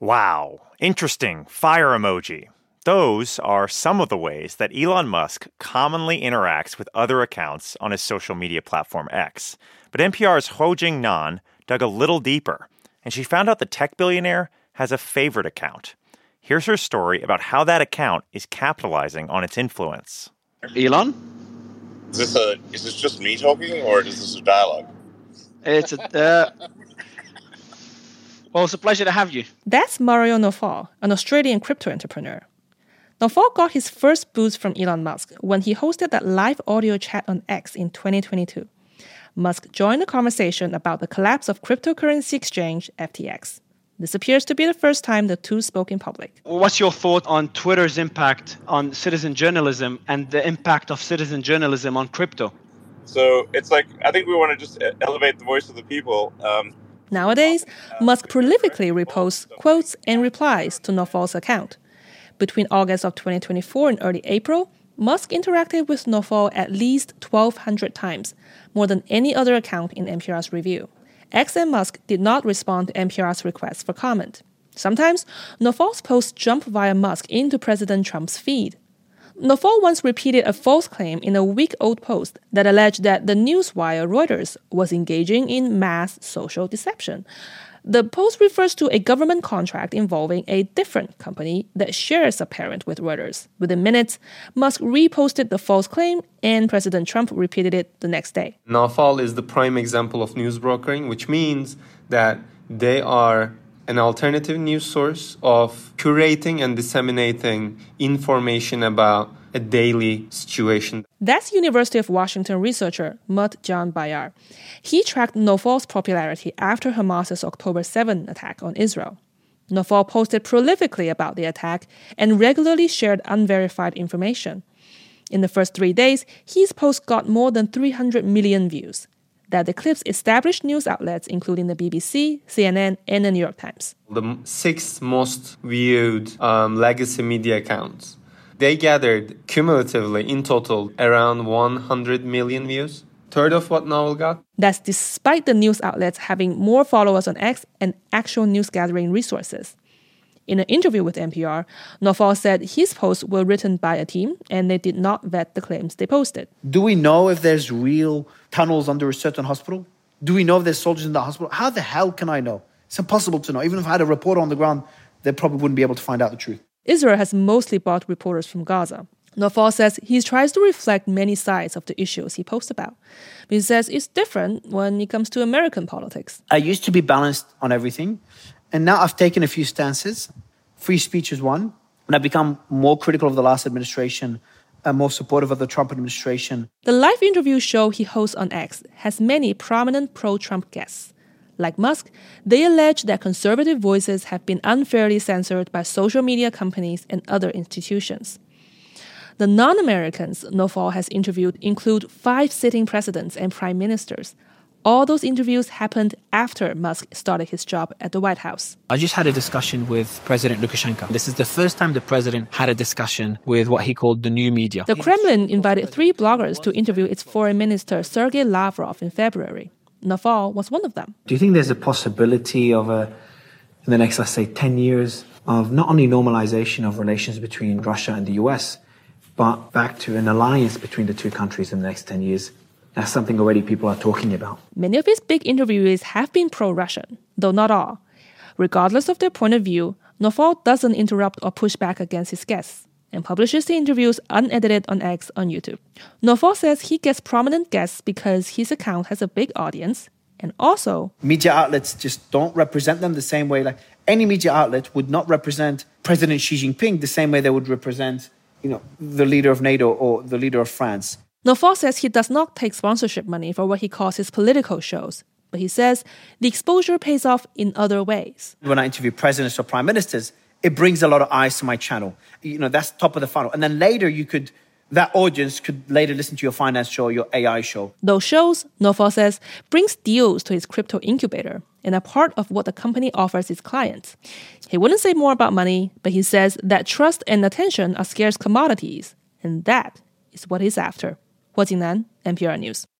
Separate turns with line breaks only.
Wow, interesting. Fire emoji. Those are some of the ways that Elon Musk commonly interacts with other accounts on his social media platform X. But NPR's Ho-Jing Nan dug a little deeper, and she found out the tech billionaire has a favorite account. Here's her story about how that account is capitalizing on its influence.
Elon?
Is this just me talking, or is this a dialogue?
It's a pleasure to have you.
That's Mario Nawfal, an Australian crypto entrepreneur. Nawfal got his first boost from Elon Musk when he hosted that live audio chat on X in 2022. Musk joined the conversation about the collapse of cryptocurrency exchange FTX. This appears to be the first time the two spoke in public.
What's your thought on Twitter's impact on citizen journalism and the impact of citizen journalism on crypto?
So it's like, I think we want to just elevate the voice of the people.
Nowadays, Musk prolifically reposts quotes and replies to Nawfal's account. Between August of 2024 and early April, Musk interacted with Nawfal at least 1,200 times, more than any other account in NPR's review. X and Musk did not respond to NPR's request for comment. Sometimes, Nawfal's posts jump via Musk into President Trump's feed. Nawfal once repeated a false claim in a week-old post that alleged that the newswire Reuters was engaging in mass social deception. The post refers to a government contract involving a different company that shares a parent with Reuters. Within minutes, Musk reposted the false claim, and President Trump repeated it the next day.
Nawfal is the prime example of news brokering, which means that they are an alternative news source of curating and disseminating information about a daily situation.
That's University of Washington researcher Mut-Jan Bayar. He tracked Nawfal's popularity after Hamas's October 7 attack on Israel. Nawfal posted prolifically about the attack and regularly shared unverified information. In the first 3 days, his post got more than 300 million views. That eclipsed established news outlets including the BBC, CNN, and the New York Times.
The sixth most viewed legacy media accounts. They gathered cumulatively in total around 100 million views. Third of what Nawfal got.
That's despite the news outlets having more followers on X and actual news gathering resources. In an interview with NPR, Nawfal said his posts were written by a team and they did not vet the claims they posted.
Do we know if there's real tunnels under a certain hospital? Do we know if there's soldiers in the hospital? How the hell can I know? It's impossible to know. Even if I had a reporter on the ground, they probably wouldn't be able to find out the truth.
Israel has mostly bought reporters from Gaza. Nawfal says he tries to reflect many sides of the issues he posts about. But he says it's different when it comes to American politics.
I used to be balanced on everything, and now I've taken a few stances. Free speech is one, and I've become more critical of the last administration and more supportive of the Trump administration.
The live interview show he hosts on X has many prominent pro-Trump guests. Like Musk, they allege that conservative voices have been unfairly censored by social media companies and other institutions. The non-Americans Nawfal has interviewed include 5 sitting presidents and prime ministers. All those interviews happened after Musk started his job at the White House.
I just had a discussion with President Lukashenko. This is the first time the president had a discussion with what he called the new media.
The Kremlin invited 3 bloggers to interview its foreign minister Sergei Lavrov in February. Nawfal was one of them.
Do you think there's a possibility of in the next, let's say, 10 years of not only normalization of relations between Russia and the US, but back to an alliance between the two countries in the next 10 years? That's something already people are talking about.
Many of his big interviewees have been pro-Russian, though not all. Regardless of their point of view, Nawfal doesn't interrupt or push back against his guests and publishes the interviews unedited on X on YouTube. Nawfal says he gets prominent guests because his account has a big audience, and also
media outlets just don't represent them the same way. Like any media outlet would not represent President Xi Jinping the same way they would represent, the leader of NATO or the leader of France.
Nawfal says he does not take sponsorship money for what he calls his political shows, but he says the exposure pays off in other ways.
When I interview presidents or prime ministers, it brings a lot of eyes to my channel. That's top of the funnel. And then later that audience could later listen to your finance show or your AI show.
Those shows, Nawfal says, brings deals to his crypto incubator and are part of what the company offers its clients. He wouldn't say more about money, but he says that trust and attention are scarce commodities, and that is what he's after. Ho-Jing Nan, NPR News.